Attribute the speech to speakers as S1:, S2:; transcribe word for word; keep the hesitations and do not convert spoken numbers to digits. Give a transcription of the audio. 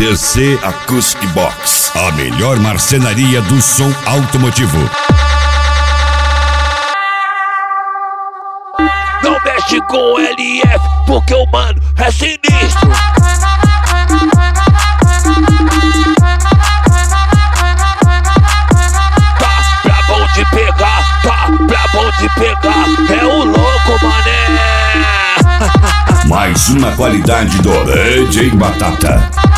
S1: D C Acoustic Box, a melhor marcenaria do som automotivo.
S2: Não mexe com L F, porque o mano é sinistro. Tá pra bom de pegar, tá pra bom de pegar. É o louco, mané.
S1: Mais uma qualidade do D J Batata.